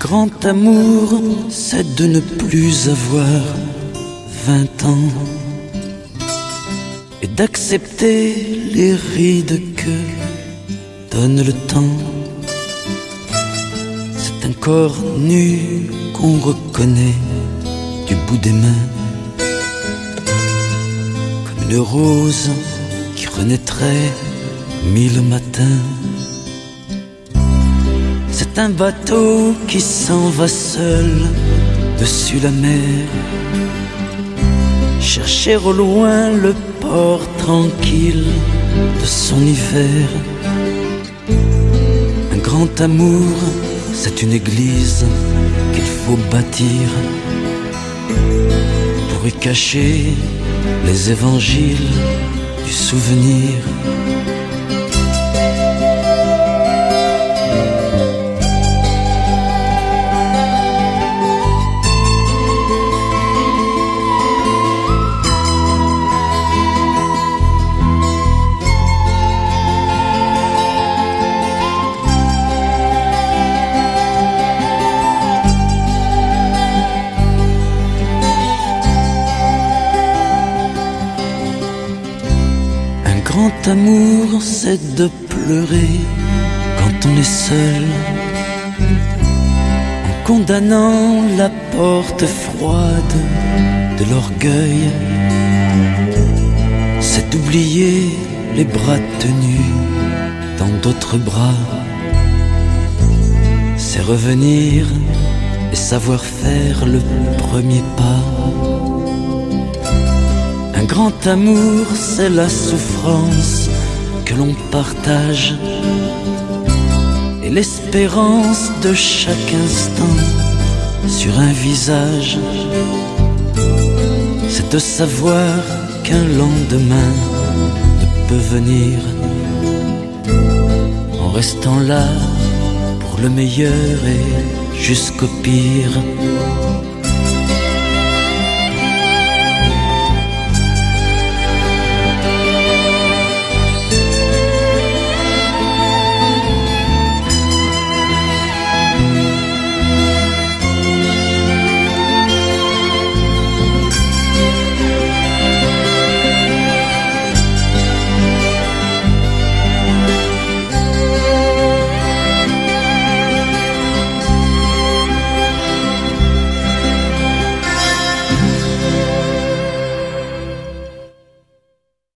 grand amour, c'est de ne plus avoir 20 ans et d'accepter les rides que donne le temps. C'est un corps nu qu'on reconnaît du bout des mains, comme une rose qui renaîtrait 1000 matins. C'est un bateau qui s'en va seul dessus la mer, chercher au loin le port tranquille de son hiver. Un grand amour, c'est une église qu'il faut bâtir pour y cacher les évangiles du souvenir. Grand amour, c'est de pleurer quand on est seul, en condamnant la porte froide de l'orgueil. C'est d'oublier les bras tenus dans d'autres bras. C'est revenir et savoir faire le premier pas. Un grand amour, c'est la souffrance que l'on partage et l'espérance de chaque instant sur un visage. C'est de savoir qu'un lendemain ne peut venir en restant là pour le meilleur et jusqu'au pire.